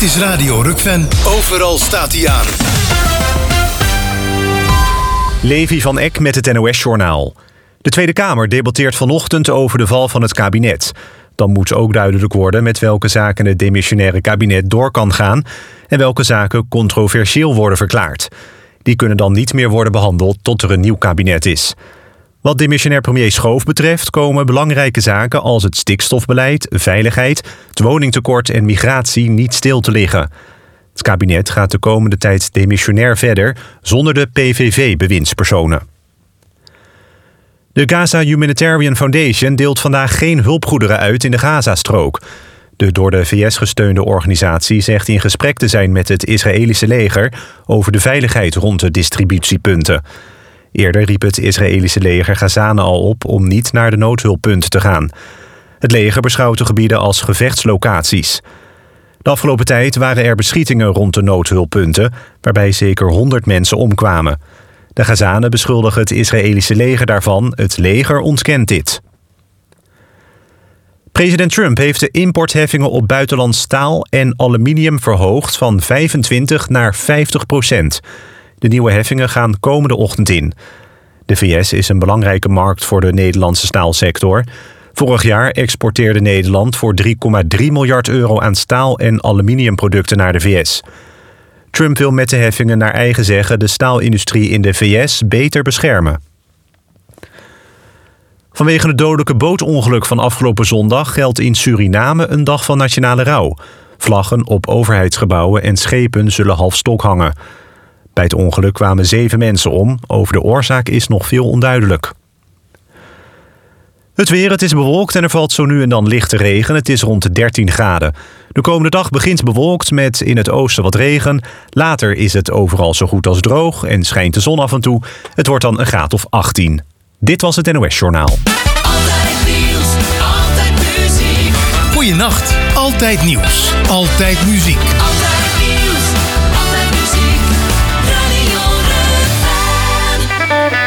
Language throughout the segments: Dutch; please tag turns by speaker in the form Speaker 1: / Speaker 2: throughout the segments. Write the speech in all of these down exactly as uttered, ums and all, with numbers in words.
Speaker 1: Dit is Radio Rukven. Overal staat hij aan.
Speaker 2: Levi van Eck met het N O S-journaal. De Tweede Kamer debatteert vanochtend over de val van het kabinet. Dan moet ook duidelijk worden met welke zaken het demissionaire kabinet door kan gaan en welke zaken controversieel worden verklaard. Die kunnen dan niet meer worden behandeld tot er een nieuw kabinet is. Wat demissionair premier Schoof betreft komen belangrijke zaken als het stikstofbeleid, veiligheid, het woningtekort en migratie niet stil te liggen. Het kabinet gaat de komende tijd demissionair verder zonder de P V V-bewindspersonen. De Gaza Humanitarian Foundation deelt vandaag geen hulpgoederen uit in de Gazastrook. De door de V S gesteunde organisatie zegt in gesprek te zijn met het Israëlische leger over de veiligheid rond de distributiepunten. Eerder riep het Israëlische leger Gazanen al op om niet naar de noodhulppunten te gaan. Het leger beschouwt de gebieden als gevechtslocaties. De afgelopen tijd waren er beschietingen rond de noodhulppunten, waarbij zeker honderd mensen omkwamen. De Gazanen beschuldigen het Israëlische leger daarvan. Het leger ontkent dit. President Trump heeft de importheffingen op buitenlands staal en aluminium verhoogd van vijfentwintig naar vijftig procent. De nieuwe heffingen gaan komende ochtend in. De V S is een belangrijke markt voor de Nederlandse staalsector. Vorig jaar exporteerde Nederland voor drie komma drie miljard euro aan staal- en aluminiumproducten naar de V S. Trump wil met de heffingen naar eigen zeggen de staalindustrie in de V S beter beschermen. Vanwege het dodelijke bootongeluk van afgelopen zondag geldt in Suriname een dag van nationale rouw. Vlaggen op overheidsgebouwen en schepen zullen half stok hangen. Bij het ongeluk kwamen zeven mensen om. Over de oorzaak is nog veel onduidelijk. Het weer, het is bewolkt en er valt zo nu en dan lichte regen. Het is rond de dertien graden. De komende dag begint bewolkt met in het oosten wat regen. Later is het overal zo goed als droog en schijnt de zon af en toe. Het wordt dan een graad of achttien. Dit was het N O S-journaal.
Speaker 1: Altijd nieuws, altijd muziek. Goeienacht, altijd nieuws, altijd muziek. Altijd nieuws, altijd muziek. Radio Rukven.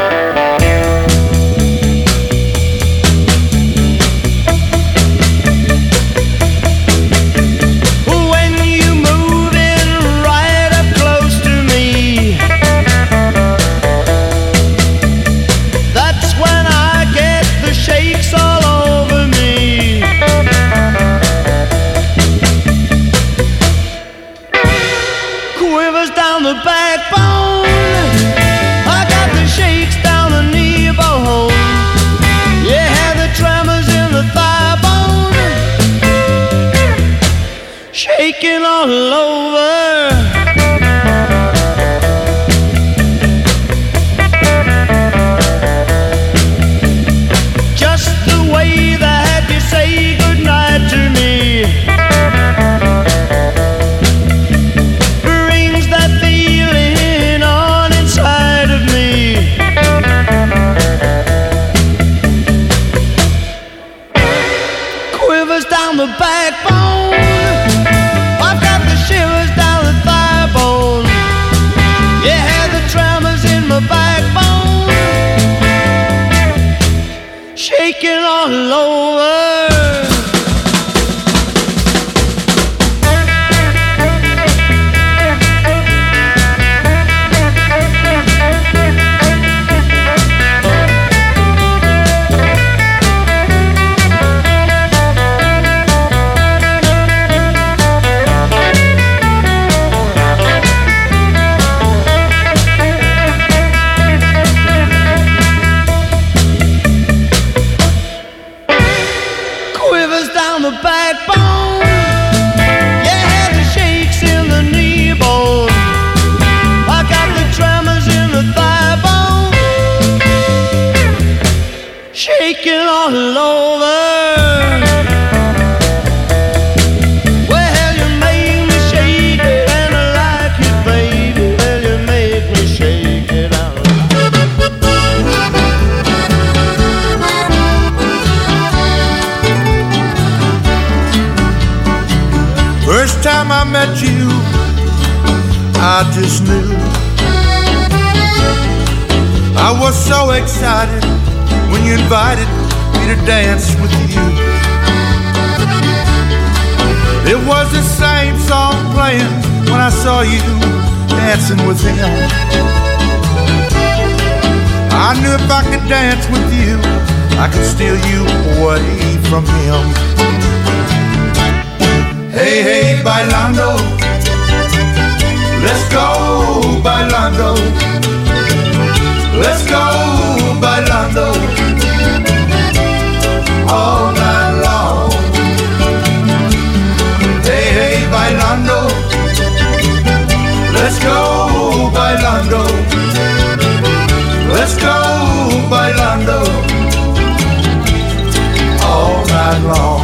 Speaker 3: Shaking all over. Just the way that you say goodnight to me brings that feeling on inside of me. Quivers down the backbone. Shaking all over. Shaking all over. Well, you make me shake it and I like it, baby. Well, you make me shake it out.
Speaker 4: First time I met you, I just knew I was so excited when you invited me to dance with you. It was the same song I saw you dancing with him. I knew if I could dance with you, I could steal you away from him. Hey, hey, bailando, let's go, bailando, let's go, bailando, all night long. Hey, hey, bailando, let's go, bailando, let's go, bailando, all night long.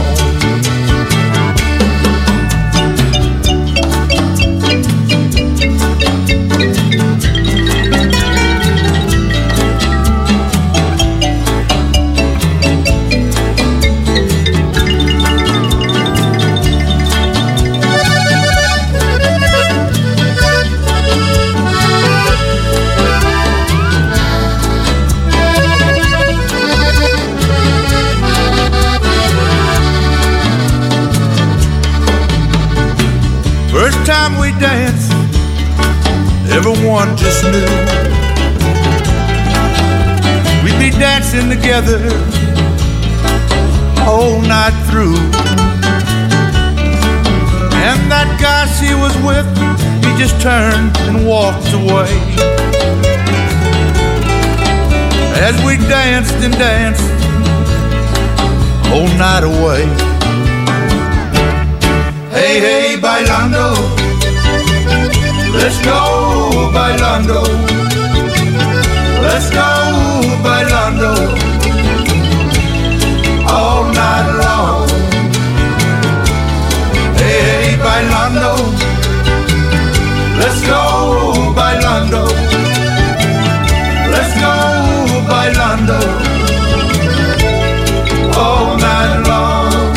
Speaker 4: First time we danced, everyone just knew we'd be dancing together all night through. And that guy she was with, he just turned and walked away. As we danced and danced all night away. Hey, hey, bailando, let's go, bailando, let's go, bailando, all night long. Hey, hey, bailando, let's go, bailando, let's go, bailando, all night long.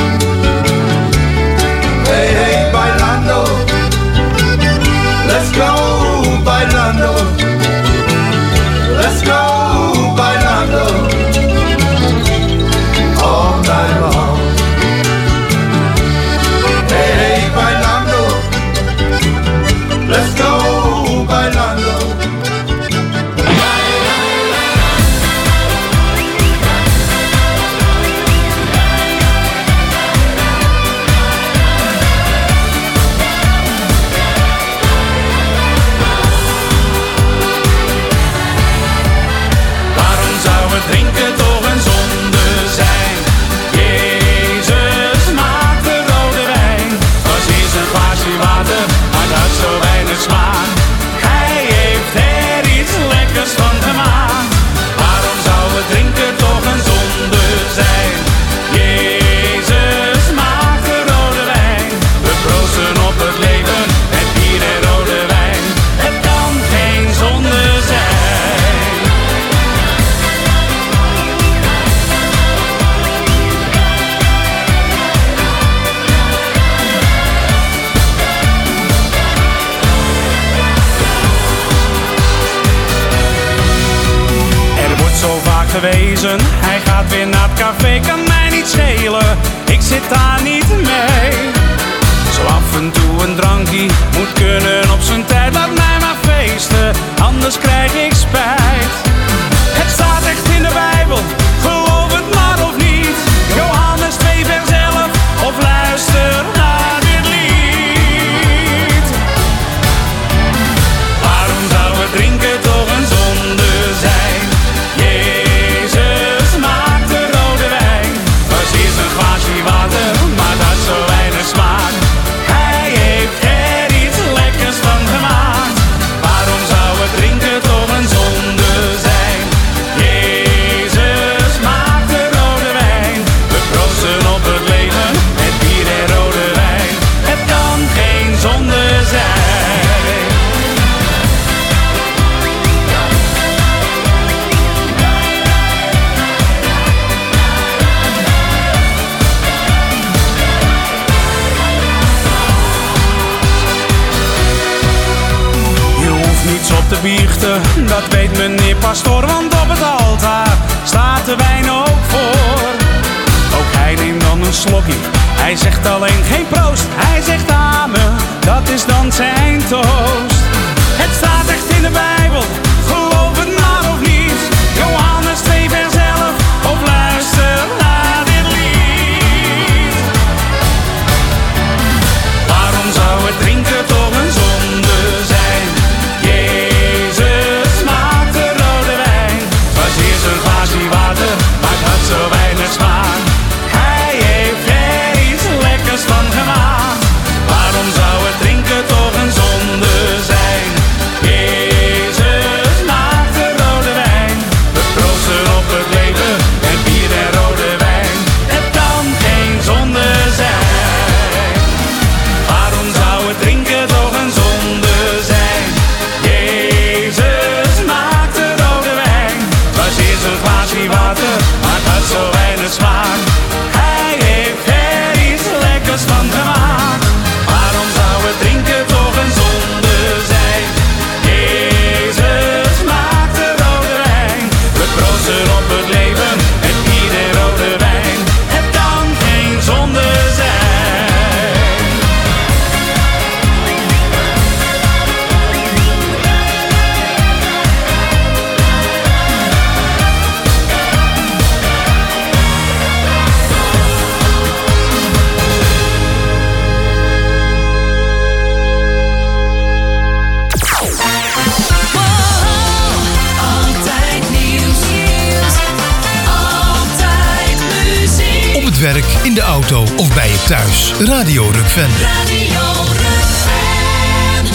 Speaker 4: Hey, hey, bailando, let's go, bailando, let's go, bailando, all night long. Hey, hey, bailando, let's go, bailando.
Speaker 5: Drinken toch een zonde zijn. Jezus maakt de rode wijn. Was eerst een glaasje water, maar dat zo weinig smaak. Hij heeft er iets lekkers van gemaakt. Waarom zou het drinken toch een zonde zijn? Jezus maakt de rode wijn. We proosten op het leven met bier en rode wijn. Het kan geen zonde zijn. Zo vaak gewezen, hij gaat weer naar het café, kan mij niet schelen, ik zit daar niet mee. Zo af en toe een drankje, moet kunnen op zijn tijd, laat mij maar feesten, anders krijg ik spijt. Het staat echt in de Bijbel, geloof het maar of niet, Johannes twee vers elf, of luister naar dit lied. Waarom zou het drinken toch een zonde zijn? Jezus maakt de rode wijn. Was eerst een glaasje water, maar dat zo weinig smaak. Hij heeft er iets lekkers van gemaakt. Waarom zou het drinken toch een zonde zijn? Jezus maakt de rode wijn. We proosten op het leven met bier en rode wijn. Het kan geen zonde zijn. Niets op te biechten, dat weet meneer pastoor, want op het altaar staat de wijn ook voor. Ook hij neemt dan een slokje Hij zegt alleen geen proost, hij zegt amen, dat is dan zijn toast. Het staat echt in de Bijbel, geloof het maar of niet. Johannes twee vers elf, of luister naar dit lied. Waarom zou het drinken toch een zonde zijn? Jezus maakte rode wijn. Was hier zijn glaasje water, maar het had zo weinig smaak. Hij heeft er iets lekkers van gemaakt. Waarom zou het drinken toch een zonde zijn? Jezus maakte rode wijn. We proosten op het leven en bier en rode wijn. Het kan geen zonde zijn. Waarom zou het drinken toch een zonde zijn? Jezus maakte rode wijn. Was eerst een glaasje water, maar het had zo weinig smaak. Hij heeft er iets lekkers van gemaakt. Waarom zou het drinken toch een zonde zijn? Jezus maakte rode wijn. We proosten op het leven en bier en rode wijn. Het kan geen zonde zijn.
Speaker 6: Altijd nieuws, altijd muziek.
Speaker 1: Op het werk, in de auto of bij je thuis. Radio Rukvende.
Speaker 6: Radio Rukven.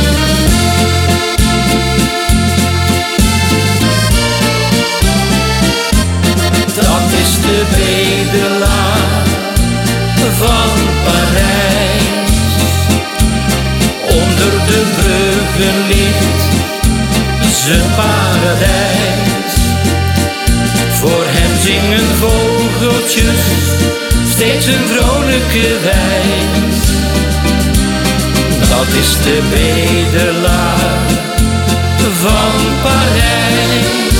Speaker 7: Dat is de bedelaar van Parijs. Onder de bruggen ligt zijn paradijs. Voor hem zingen vogeltjes steeds een vrolijke wijs. Dat is de bedelaar van Parijs.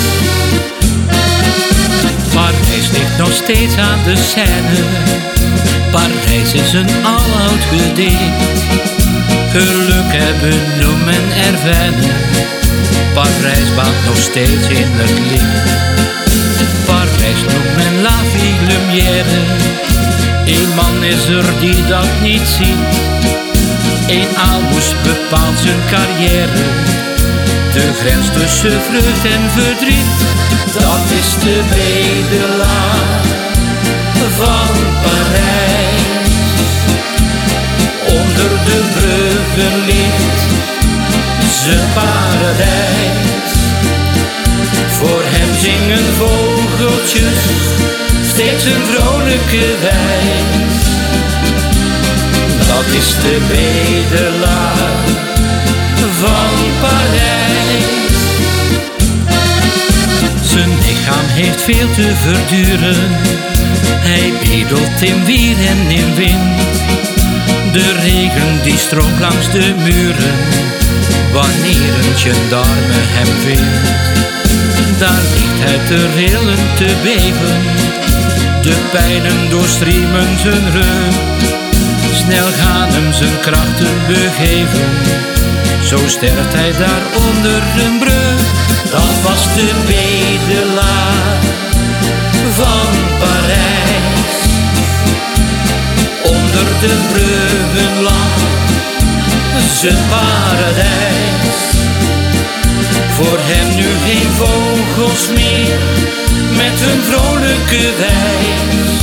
Speaker 7: Parijs ligt nog steeds aan de Seine. Parijs is een aloud gedicht. Geluk hebben, noemen er wennen. Parijs baat nog steeds in het licht. Parijs noemt men la vie lumière. Eén man is er die dat niet ziet. Eén aalmoes bepaalt zijn carrière. De grens tussen vreugd en verdriet. Dat is de bedelaar van Parijs. Onder de bruggen ligt zijn paradijs. Voor hem zingen vogeltjes steeds een vrolijke wijs. Dat is de bedelaar van Parijs. Zijn lichaam heeft veel te verduren. Hij bedelt in weer en in wind. De regen die stroomt langs de muren. Wanneer een gendarme hem vindt, daar ligt hij te rillen, te beven. De pijnen doorstriemen zijn rug. Snel gaan hem zijn krachten begeven. Zo sterft hij daar onder een brug. Dat was de bedelaar van Parijs. Onder de bruggen lag zijn paradijs. Voor hem nu geen vogels meer met hun vrolijke wijs.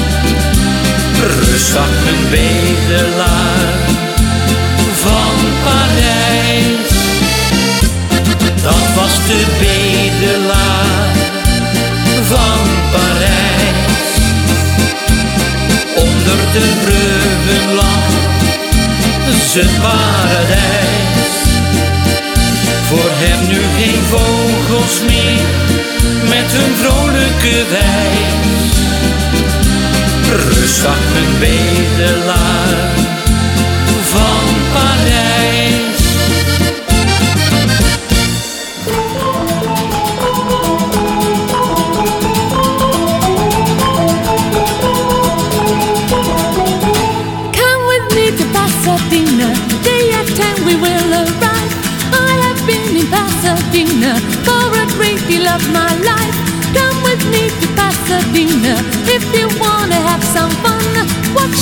Speaker 7: Rustig een bedelaar van Parijs. Dat was de bedelaar van Parijs. Onder de bruggen lag zijn paradijs. Voor hem nu geen vogels meer met hun vrolijke wijs. Rustig een bedelaar van Parijs.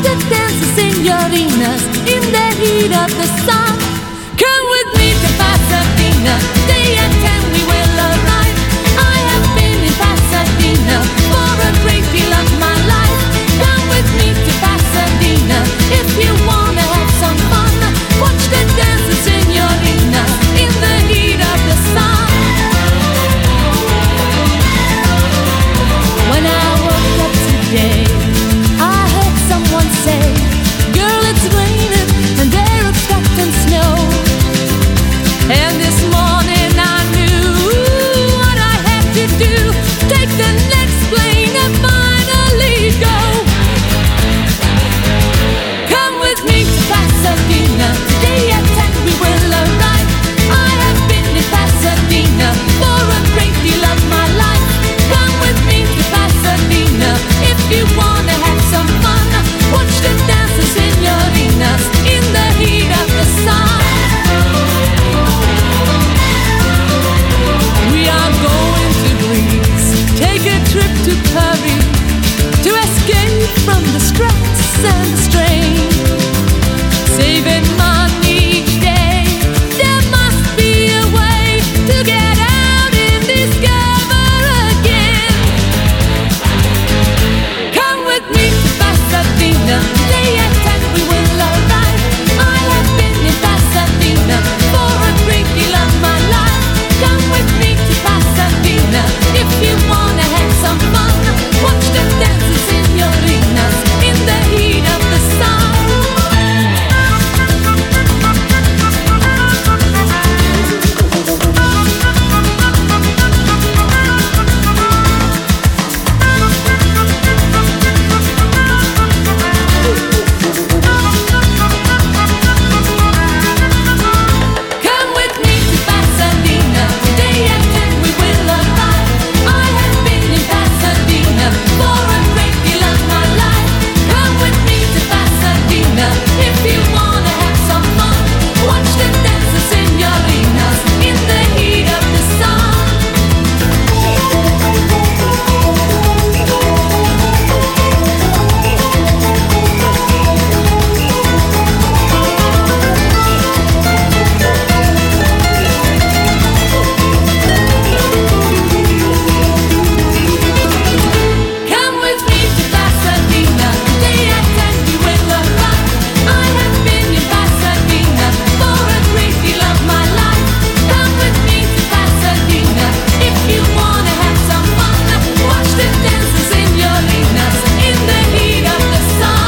Speaker 8: the dancing señoritas in the heat of the sun. Come with me to Pasadena, day and time we will arrive. I have been in Pasadena for a great deal of my life. Come with me to Pasadena if you wanna have some fun. Watch the dancing señoritas in the heat of the sun. When I woke up today, I heard someone say, girl, it's raining and they're expecting snow. And this morning I knew what I had to do. Take the next plane and finally go. Come with me to Pasadena, today at ten we will arrive. I have been in Pasadena for a great deal of my life. Come with me to Pasadena if you wanna have some fun. Watch the dancing señoritas in the heat of the sun. We are going to Greece, take a trip to Paris, to escape from the stress and the strain. Saving money each day, there must be a way to get out and discover again. Come with me to Pasadena, today at ten we will arrive. I have been in Pasadena for a great deal of my life. Come with me to Pasadena if you wanna have some fun. Watch the dancing señoritas in the heat of the sun. Come with me to Pasadena, today at ten we will arrive. I have been in Pasadena for a great deal of my life. Come with me to Pasadena if you wanna have some fun. Watch the dancing señoritas in the heat of the sun. Come with me to Pasadena, today at ten we will arrive. I have been in Pasadena for a great deal of my life. Come with me to Pasadena if you wanna have some fun. Watch the dancing señoritas in the heat of the sun.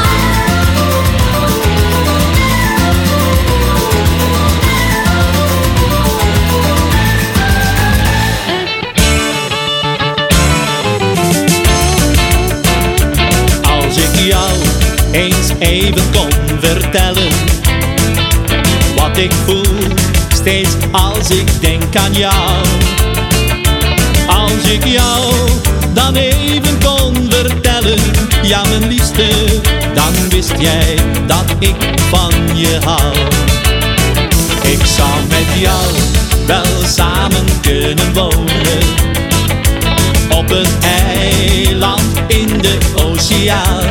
Speaker 9: Als ik jou eens even kon vertellen wat ik voel steeds als ik denk aan jou. Als ik jou dan even kon vertellen, ja mijn liefste, dan wist jij dat ik van je hou. Ik zou met jou wel samen kunnen wonen, op een eiland in de oceaan.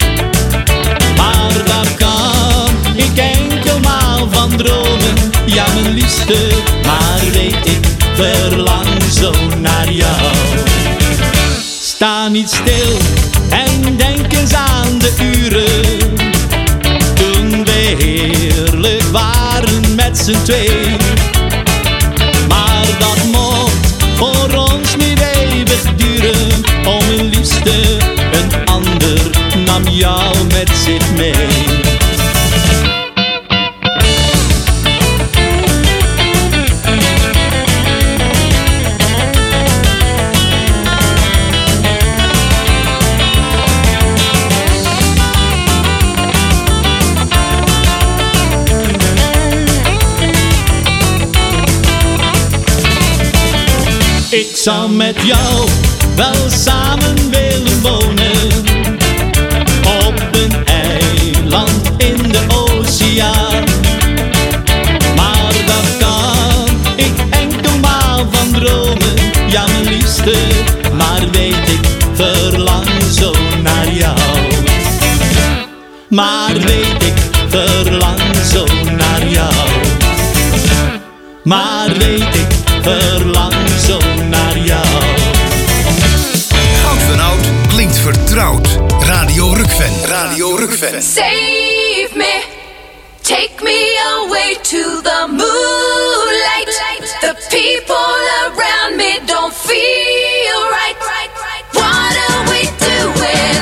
Speaker 9: Maar daar kan ik enkelmaal van dromen, ja mijn liefste, maar weet ik verlang zo naar jou. Sta niet stil en denk eens aan de uren toen we heerlijk waren met z'n twee. Maar dat mocht voor ons niet eeuwig duren, oh mijn liefste, een ander nam jou met zich mee. Ik zou met jou wel samen willen wonen, op een eiland in de oceaan. Maar daar kan ik enkelmaal van dromen, ja mijn liefste, maar weet ik verlang zo naar jou. maar weet ik verlang zo naar jou. Maar weet ik verlang zo naar jou.
Speaker 1: Goud van Oud klinkt vertrouwd. Radio Rukven. Radio Rukven.
Speaker 8: Save me, take me away to the moonlight. The people around me don't feel right. What are we doing?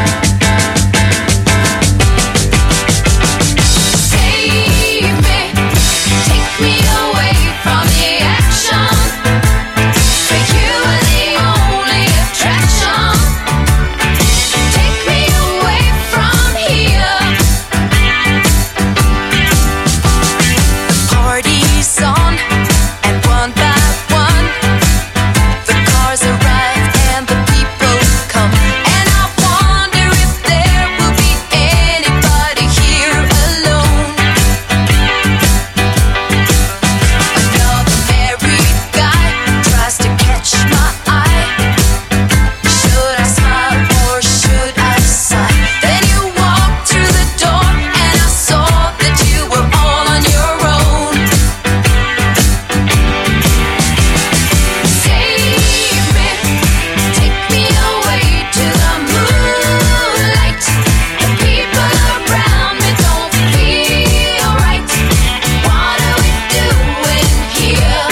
Speaker 8: Save me, take me away from the action. For you are the only attraction. Take me away from here. The party's on, and one by one, the cars arrive and the people come. And I wonder if there will be anybody here alone. Another married guy tries to catch my eye. Should I smile or should I sigh? Then you walked through the door and I saw that you were all on your own. Save me, take me away to the moonlight. The people around me don't feel right. What are we doing here?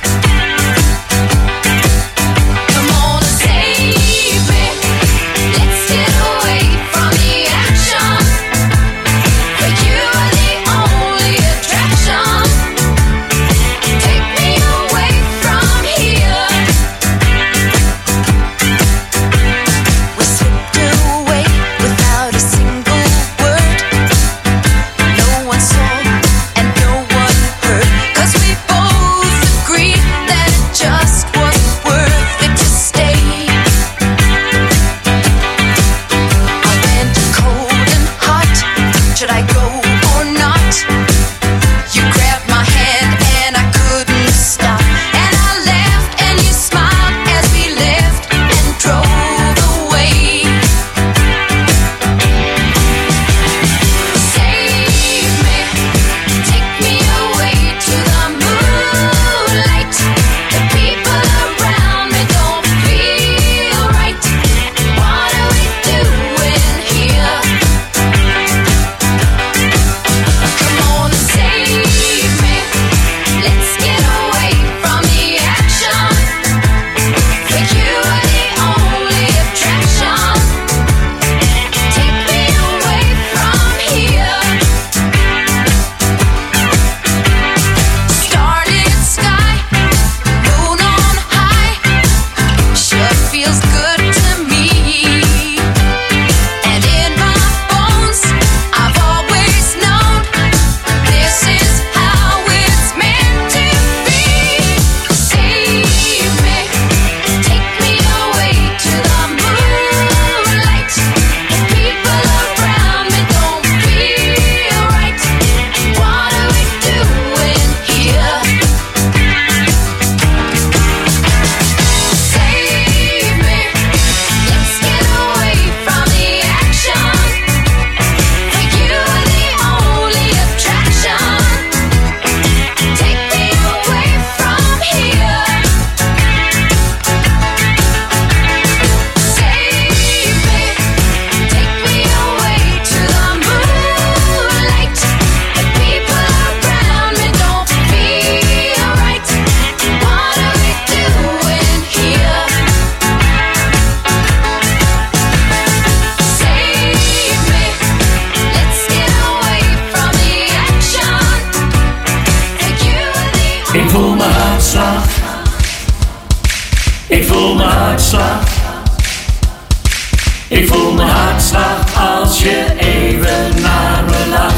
Speaker 8: Come on and save me. Let's get away from the action. For you are the only attraction. Take me away from here. We slipped away without a single word. No one saw and no one heard. 'Cause we both agreed that it just wasn't worth it to stay. I went cold and hot. Should I go or not? You grabbed my hand and I couldn't stop. And I laughed and you smiled as we left and drove away. Save me, take me away to the moonlight. The people around me don't feel right. What are we doing here? Come on and save me. Let's get away from the action. For you are the only attraction. Take me away from here. Starlit sky, moon on high, sure feels good to me. And in my bones, I've always known this is how it's meant to be. Save me, take me away to the moonlight. The people around me don't feel right. What are we doing here? Save me, let's get away from the action. For you are the only attraction. Take me away from here. Save me, take me away to the moonlight. The people around me don't feel right. What are we doing here? Save me, let's get away from the action. For you are the
Speaker 5: Ik voel mijn hartslag. Ik voel mijn hartslag. Ik voel mijn hartslag als je even naar me lacht.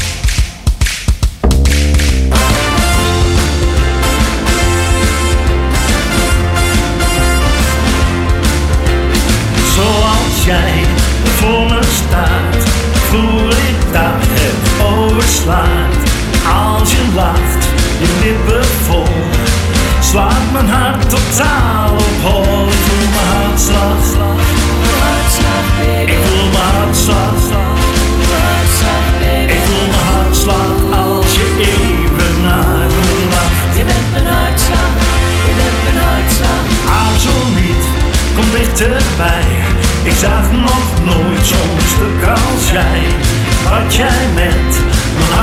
Speaker 5: Zoals jij voor me staat, voel ik dat het overslaat. Als je lacht, je lippen vol, slaat mijn hart totaal op hol. Ik voel mijn hartslag, ik voel mijn hartslag.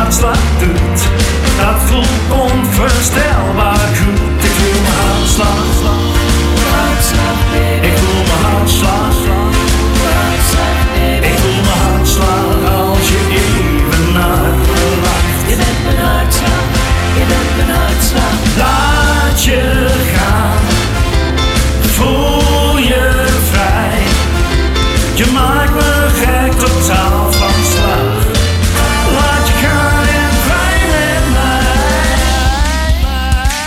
Speaker 10: hartslag doet. Dat voelt onvoorstelbaar goed. Ik voel mijn hartslag. Ik voel mijn hartslag. Ik voel mijn hartslag als je even naar me lacht.
Speaker 6: Je bent mijn hartslag, je bent mijn hartslag.
Speaker 10: Laat je gaan, voel je vrij. Je maakt me gek, totaal van slag. Laat je gaan en vrij met mij.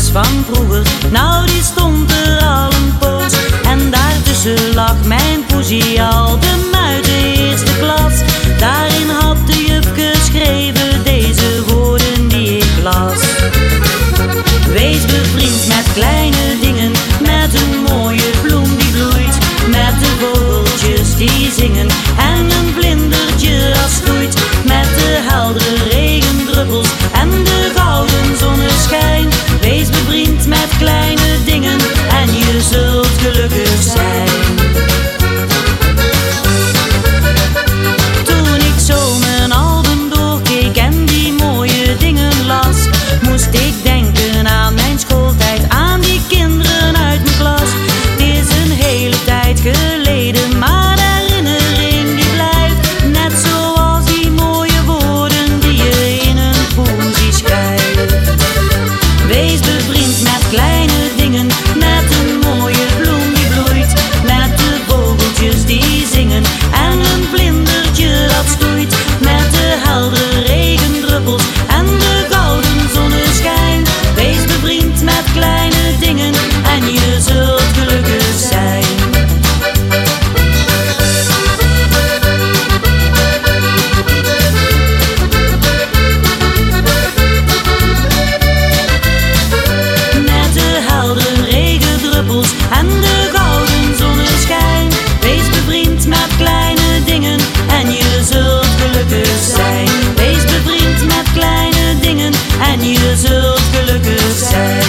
Speaker 11: van vroeger, nou die stond er al een poos. En daartussen lag mijn poesie album uit de eerste klas. Daarin had de juf geschreven deze woorden die ik las. Wees bevriend met kleine dingen, met een mooie bloem die bloeit, met de vogeltjes die zingen en een vlindertje dat stoeit, met de heldere regendruppels en de gouden zonneschijn. Wees bevriend met kleine dingen en je zult gelukkig zijn. Toen ik zo mijn album doorkeek en die mooie dingen las, moest ik denken aan mijn schooltijd, aan die kinderen uit mijn klas. Het is een hele tijd geleden, maar de herinnering die blijft, net zoals die mooie woorden die je in een poesie schrijft. Wees bevriend met kleine dingen, met een mooie bloem die bloeit, met de vogeltjes die zingen en een vlindertje dat stoeit, met de heldere regendruppels en de gouden zonneschijn. Wees bevriend met kleine dingen en je zult gelukkig zijn. Met de heldere regendruppels en de gouden zonneschijn. Wees bevriend met kleine dingen en je zult gelukkig zijn. Wees bevriend met kleine dingen en je zult gelukkig zijn.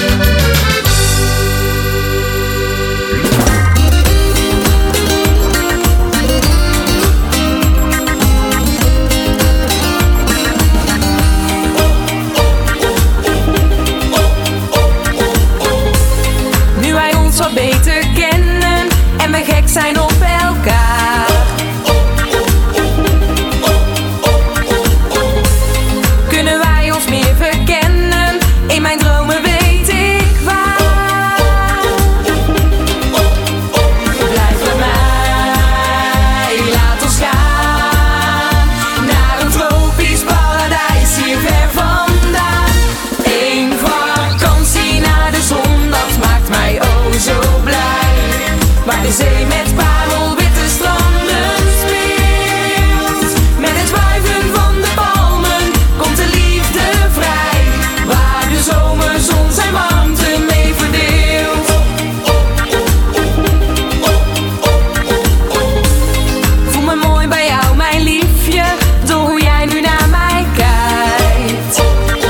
Speaker 12: Nu wij ons wat beter kennen en we gek zijn op elkaar, kunnen wij ons meer verkennen. In mijn dromen weet ik waar. Blijf bij mij, laat ons gaan naar een tropisch paradijs hier ver vandaan. Eén vakantie naar de zon, dat maakt mij oh zo blij. Waar de zee met parelwitte stranden speelt, met het wuiven van de palmen komt de liefde vrij. Waar de zomerzon zijn warmte mee verdeelt. Voel me mooi bij jou, mijn liefje, door hoe jij nu naar mij kijkt.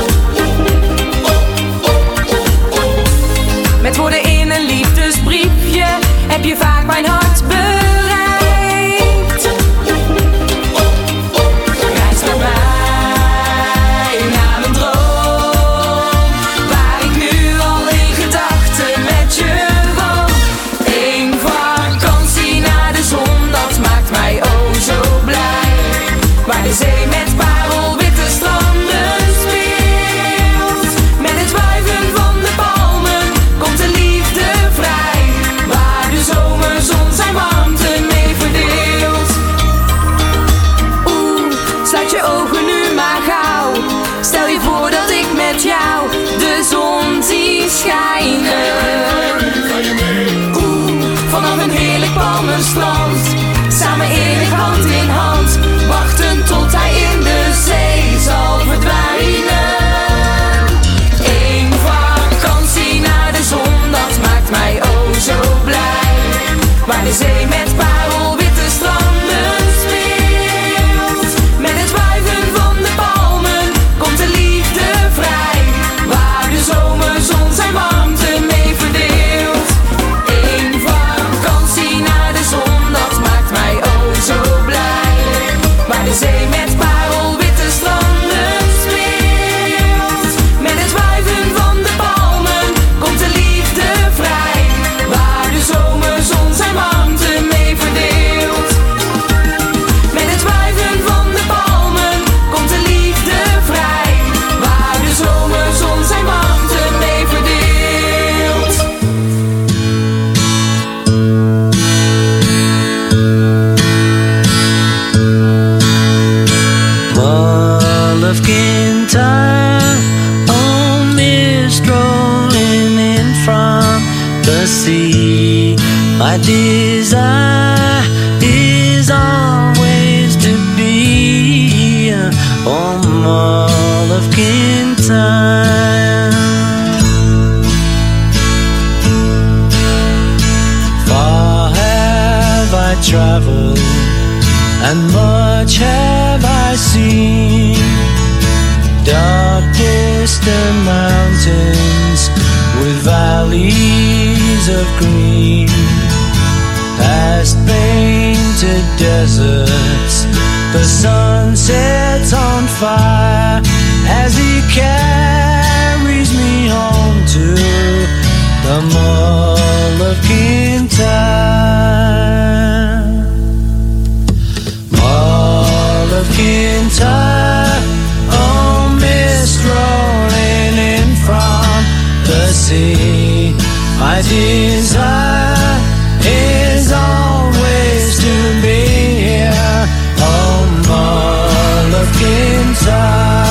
Speaker 12: Met woorden in een liefdesbriefje heb je vaak mijn hart bereikt. Reis met mij naar een droom, waar ik nu al in gedachten met je woon. Eén vakantie naar de zon, dat maakt mij oh zo blij. Waar de zee met parelwitte stranden speelt, met het wuiven van de palmen komt de liefde
Speaker 13: the sea. My desire is always to be on Mull of Kintyre. Far have I traveled, and much have I seen. Dark distant mountains with valleys of green, past painted deserts, the sun sets on fire as he carries me home to the Mull of Kintyre. Mull of Kintyre, oh mist rolling in from the sea. My desire is always to be here, oh Mull of Kintyre.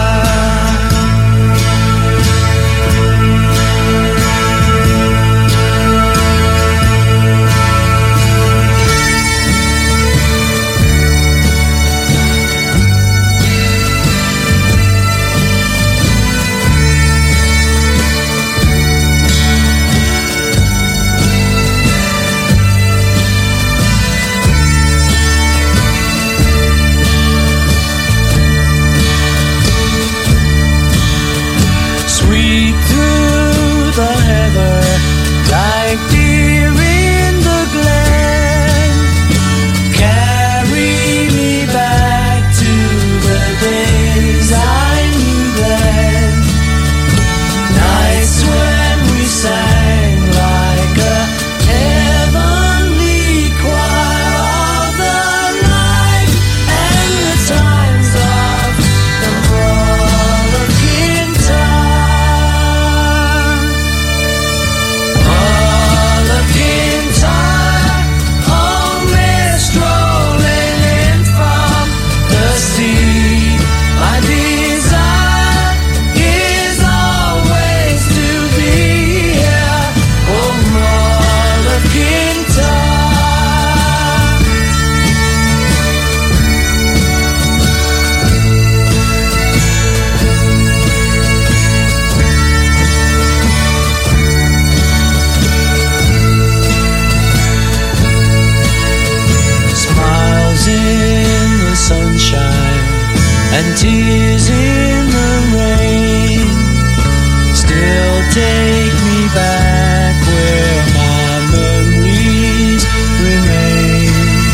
Speaker 13: And tears in the rain still take me back where my memories remain.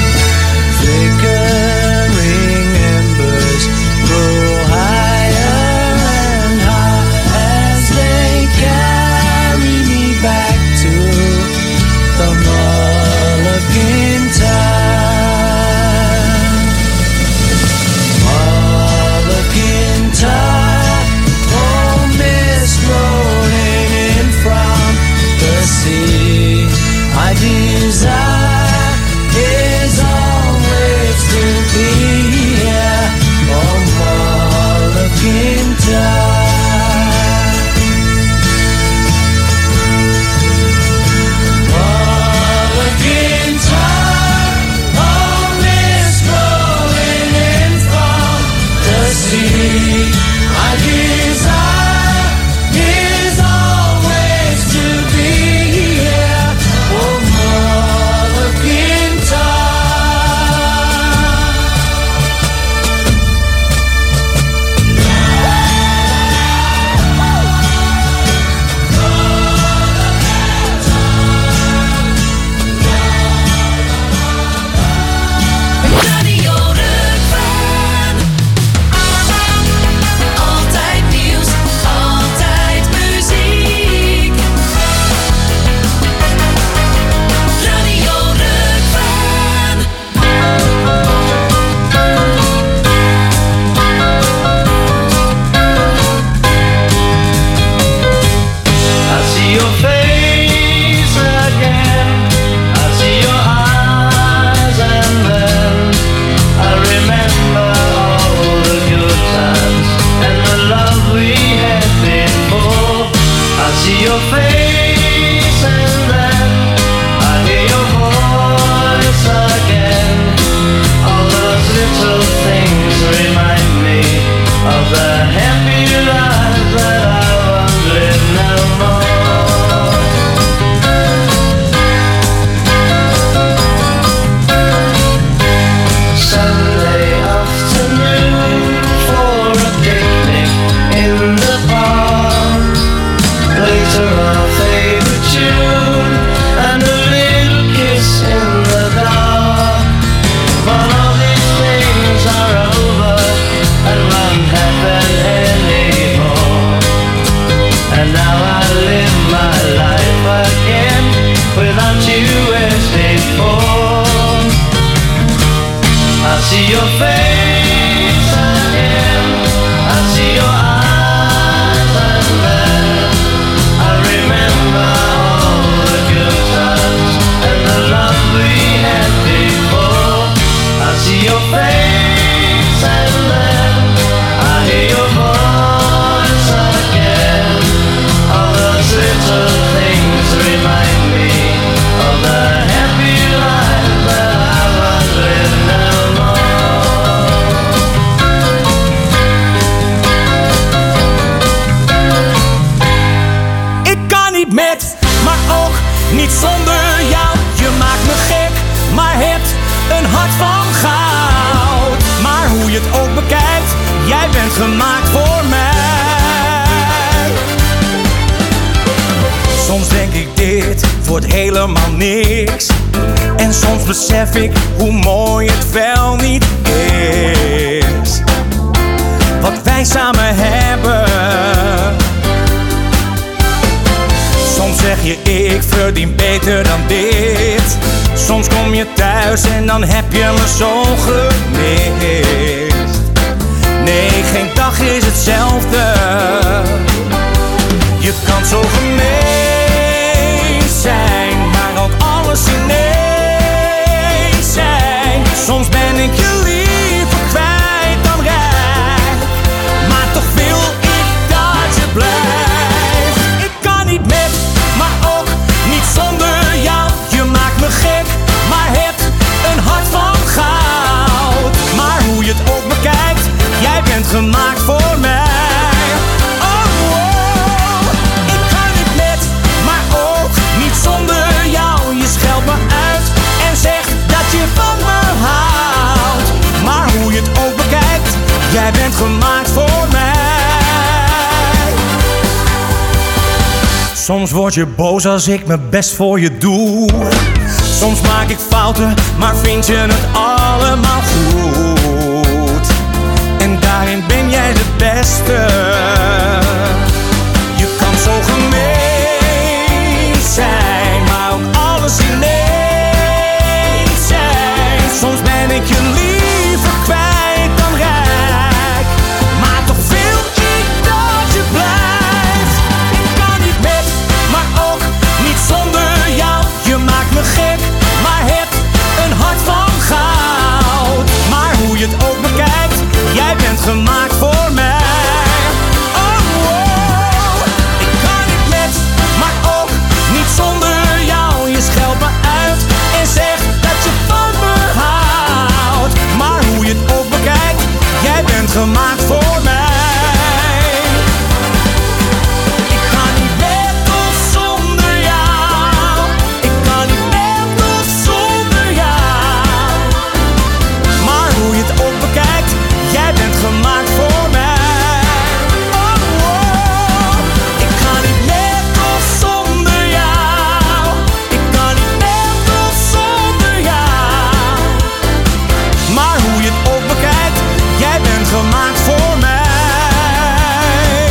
Speaker 13: Flickering embers grow higher and high as they carry me back to the Mull of Kintyre. Oh, mist rolling in from the sea. My desire is always to be here, oh Mull of Kintyre. Mull of Kintyre, oh mist rolling in from the sea. My desire is always to be here, oh Mull of see your face and
Speaker 5: niet met, maar ook niet zonder jou. Je maakt me gek, maar hebt een hart van goud. Maar hoe je het ook bekijkt, jij bent gemaakt voor mij. Soms denk ik dit wordt helemaal niks. En soms besef ik hoe mooi het wel niet is. Wat wij samen hebben. Soms zeg je ik verdien beter dan dit. Soms kom je thuis en dan heb je me zo gemist. Nee, geen dag is hetzelfde. Je kan zo gemeen zijn, maar ook alles ineens zijn. Soms ben ik je liever kwijt dan rijk, maar toch wil ik dat je blijft. Ik kan niet met, maar ook niet zonder jou. Je maakt me gek, maar hebt een hart van goud. Maar hoe je het ook bekijkt, jij bent gemaakt voor mij. Zonder jou, je scheldt me uit en zegt dat je van me houdt. Maar hoe je het ook bekijkt, jij bent gemaakt voor mij. Soms word je boos als ik mijn best voor je doe. Soms maak ik fouten, maar vind je het allemaal goed. En daarin ben jij de beste. Je kan zo gemeen zijn, maar ook alles ineens zijn. Soms ben ik je liever kwijt dan rijk, maar toch wil ik dat je blijft. Ik kan niet met, maar ook niet zonder jou. Je maakt me gek, maar hebt een hart van goud. Maar hoe je het ook bekijkt, jij bent gemaakt voor mij. Zonder jou, je scheldt me uit en zegt dat je van me houdt. Maar hoe je het ook bekijkt, jij bent gemaakt voor mij. Ik ga niet met of zonder jou. Ik kan niet met of zonder jou. Maar hoe je het ook bekijkt, jij bent gemaakt voor mij. Gemaakt voor mij.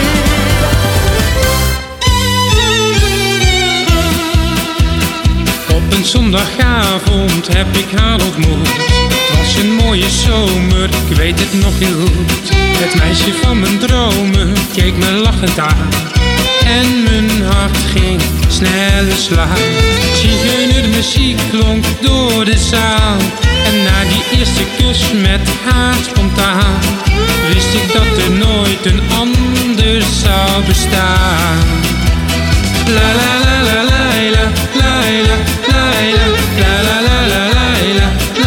Speaker 14: Op een zondagavond heb ik haar ontmoet. Het was een mooie zomer, ik weet het nog heel goed. Het meisje van mijn dromen keek me lachend aan. En mijn hart ging sneller slaan. Zigeunermuziek klonk door de zaal. En na die eerste kus met haar spontaan wist ik dat er nooit een ander zou bestaan. La la la la la la la la la la la la la la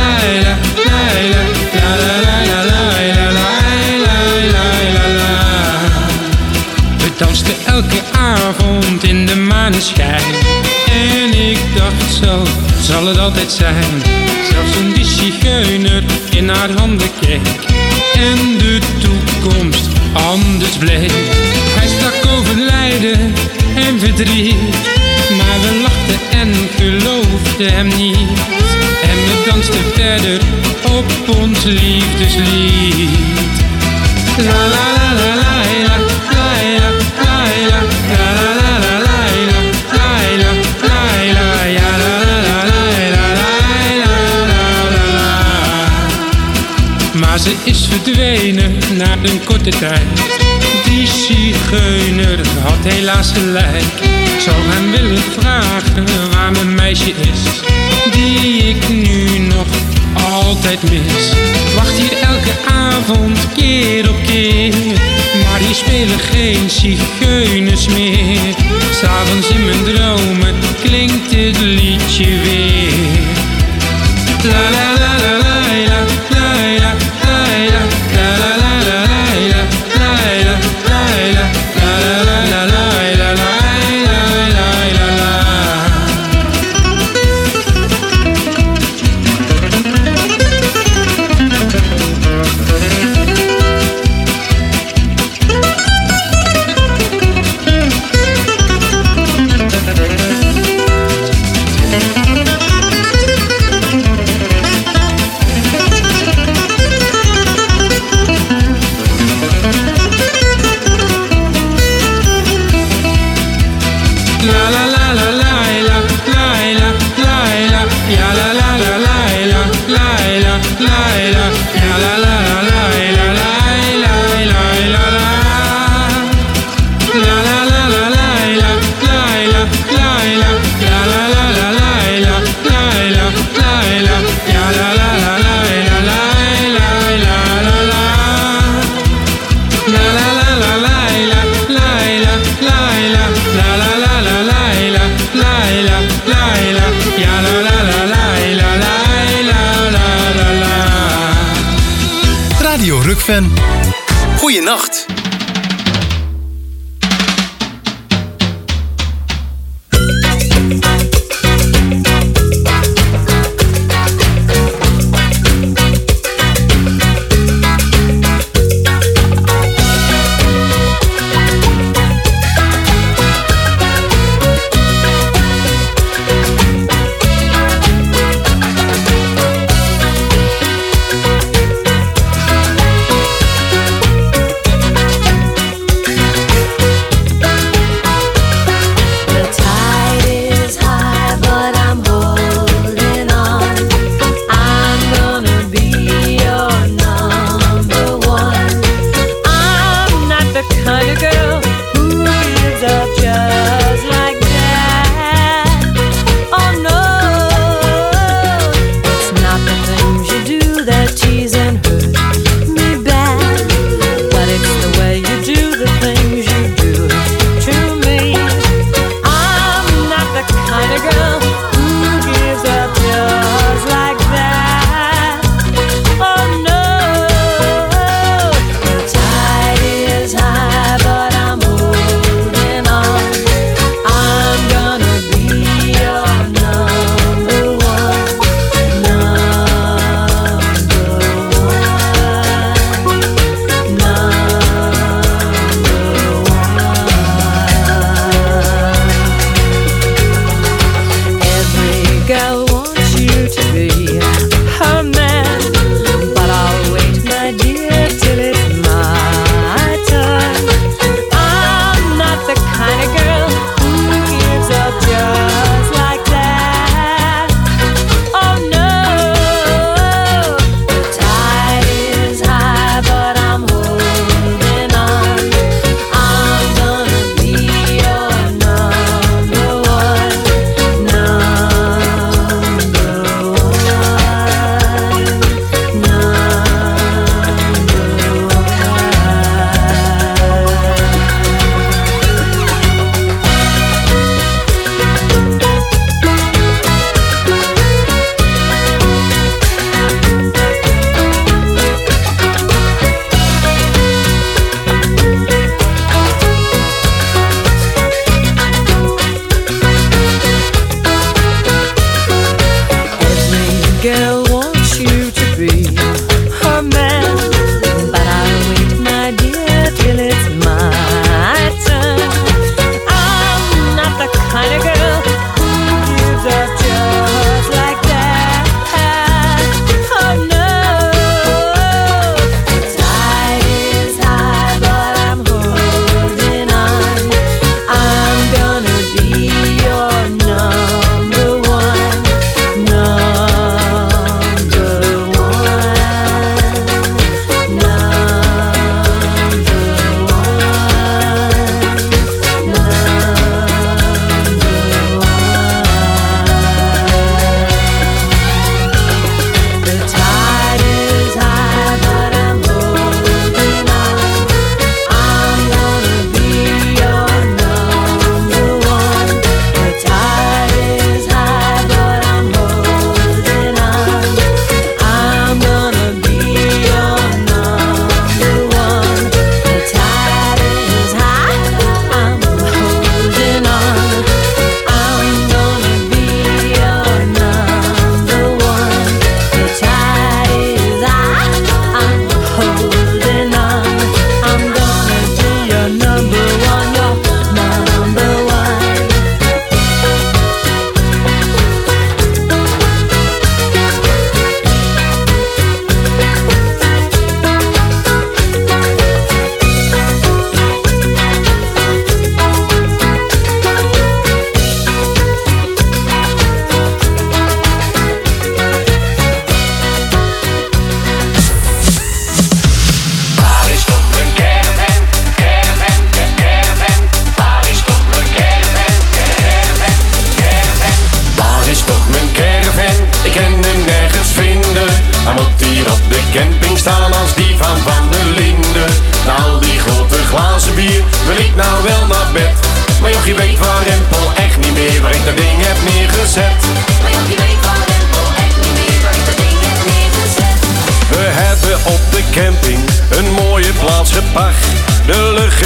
Speaker 14: we dansten elke avond in de maneschijn. En ik dacht zo zal het altijd zijn. Zelfs toen die zigeuner in haar handen keek en de toekomst anders bleek. Hij sprak over lijden en verdriet, maar we lachten en geloofden hem niet. En we dansten verder op ons liefdeslied. La la la la la la la la la la la la la maar ze is verdwenen na een korte tijd. Die zigeuner had helaas gelijk. Ik zou hem willen vragen waar mijn meisje is, die ik nu nog altijd mis. Ik wacht hier elke avond keer op keer, maar hier spelen geen zigeuners meer. 'S Avonds in mijn dromen klinkt het liedje weer. La la la la la la la la la la la la la
Speaker 1: Rukven. Goeienacht.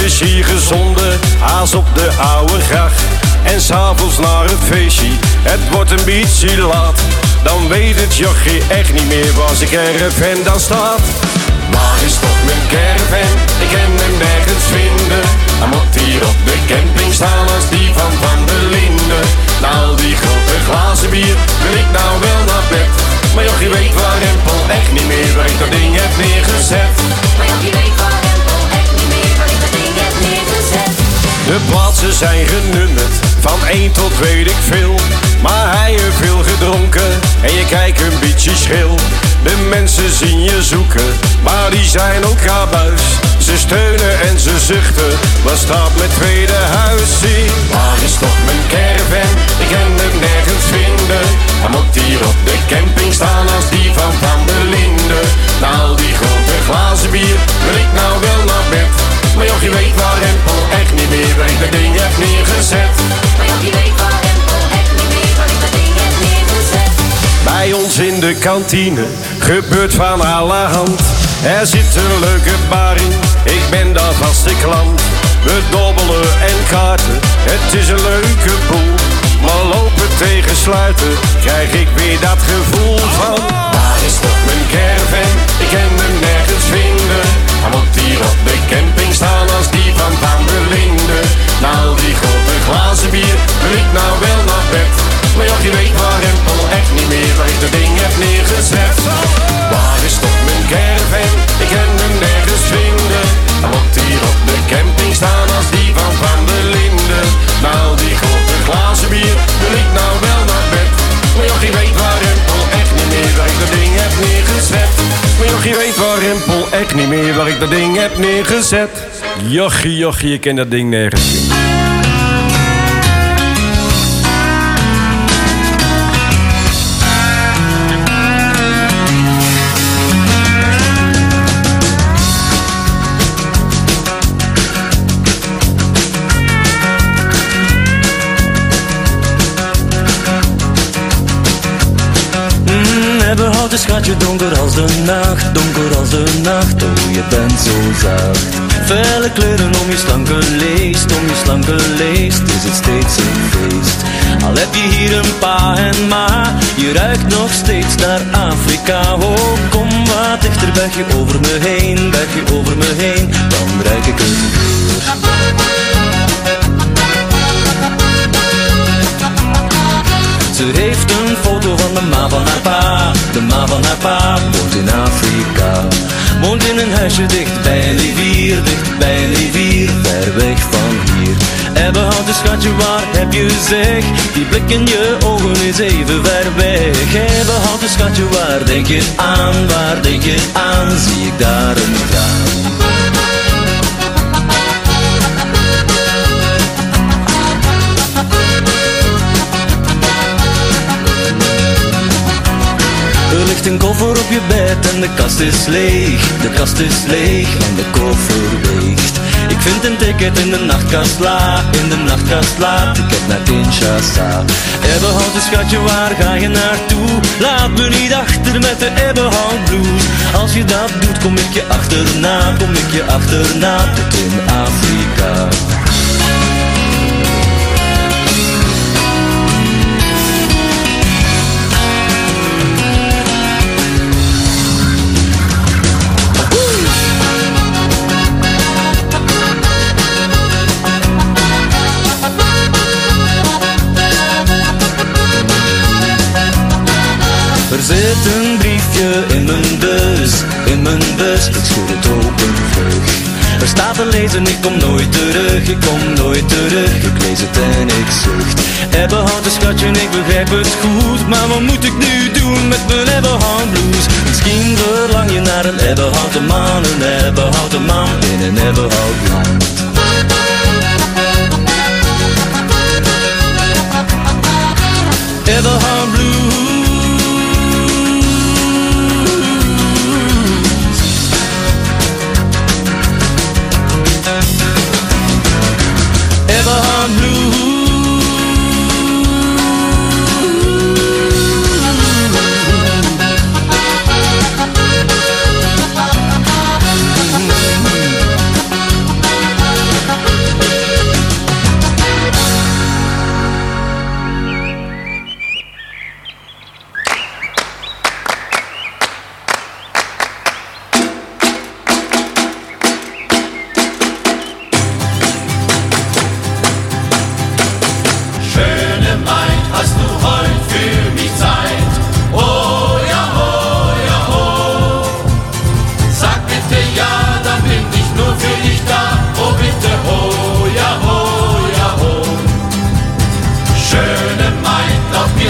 Speaker 15: is hier gezonden, haas op de oude gracht. En s'avonds naar het feestje, het wordt een beetje laat. Dan weet het jochie echt niet meer waar zijn caravan dan staat. Waar is toch mijn caravan? Ik kan hem nergens vinden. Hij moet hier op de camping staan als die van Van der Linden. Na al die grote glazen bier wil ik nou wel naar bed. Maar jochie weet waar Rempel echt niet meer waar ik dat ding heb neergezet.
Speaker 12: Maar jochie weet waar Rempel echt niet meer waar ik dat ding heb neergezet.
Speaker 15: De plaatsen zijn genummerd, van één tot weet ik veel. Maar hij heeft veel gedronken en je kijkt een beetje schil. De mensen zien je zoeken, maar die zijn ook gabuis. Ze steunen en ze zuchten, wat staat met tweede huis? Zie, waar is toch mijn caravan? Ik kan hem nergens vinden. Hij moet hier op de camping staan als die van Van der Linden. Na al die grote glazen bier wil ik nou wel naar bed. Maar jochie weet waar Rempel echt niet meer waar ik dat ding heb neergezet.
Speaker 12: Maar jochie weet waar Rempel echt niet meer waar ik dat ding heb neergezet.
Speaker 15: Bij ons in de kantine gebeurt van allerhand. Er zit een leuke bar in, ik ben daar vaste klant. We dobbelen en kaarten, het is een leuke boel. Maar lopen tegen sluiten, krijg ik weer dat gevoel van. Waar is toch mijn caravan? Ik kan hem nergens vinden. Hij moet hier op de camping staan als die van Van der Linden. Na al die grote glazen bier wil ik nou wel naar bed. Maar jochie weet waar Rempel echt niet meer waar ik dat ding heb neergezet. Waar is toch mijn caravan? Ik kan hem nergens vinden. Hij moet hier op de camping staan als die van Van der Linden. Na al die grote glazen bier wil ik nou wel naar bed. Maar jochie weet waar Rempel echt niet meer waar ik dat ding heb neergezet. Maar jochie weet waar Rempel echt niet meer waar ik dat ding heb neergezet. Jochie, jochie, je kent dat ding nergens vinden.
Speaker 16: Ebbenhouten schatje, donker als de nacht, donker als de nacht, oh je bent zo zacht. Felle kleuren om je slanke leest, om je slanke leest, is het steeds een feest. Al heb je hier een pa en ma, je ruikt nog steeds naar Afrika. Oh, kom wat dichter, berg je over me heen, berg je over me heen, dan ruik ik het weer. Ze heeft een foto van de ma van haar pa. De ma van haar pa woont in Afrika. Woont in een huisje dicht bij een rivier, dicht bij een rivier, ver weg van hier. Ebbenhouten schatje, waar heb je zeg? Die blik in je ogen is even ver weg. Ebbenhouten schatje, waar denk je aan? Waar denk je aan? Zie ik daar een traan? Er ligt een koffer op je bed en de kast is leeg. De kast is leeg en de koffer weegt. Ik vind een ticket in de nachtkast la, in de nachtkast laat. Ik heb naar Kinshasa. Ebbenhouten schatje, waar ga je naartoe? Laat me niet achter met de Ebbenhout blues. Als je dat doet, kom ik je achterna, kom ik je achterna tot in Afrika. Er zit een briefje in mijn bus, in mijn bus, ik schud het open vlug. Er staat te lezen, ik kom nooit terug, ik kom nooit terug, ik lees het en ik zucht. Ebbenhouten schatje, ik begrijp het goed, maar wat moet ik nu doen met mijn Ebbenhout blues? Misschien verlang je naar een Ebbenhouten man, een Ebbenhouten man in een Ebbenhout land. Ebbenhout blues. Ebbenhout blues.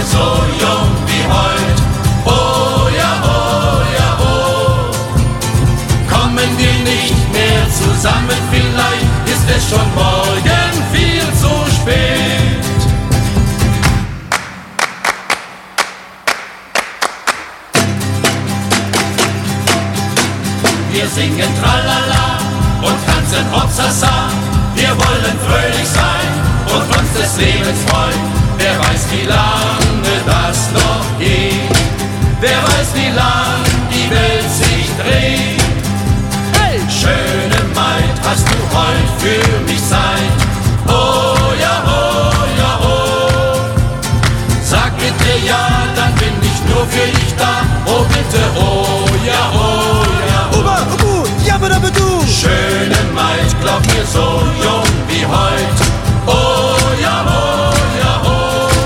Speaker 13: so jung wie heut. Oh ja, oh ja, oh. Kommen wir nicht mehr zusammen, vielleicht ist es schon morgen viel zu spät. Wir singen Tralala und tanzen Hopsasa. Wir wollen fröhlich sein und uns des Lebens freuen. Wer weiß wie lange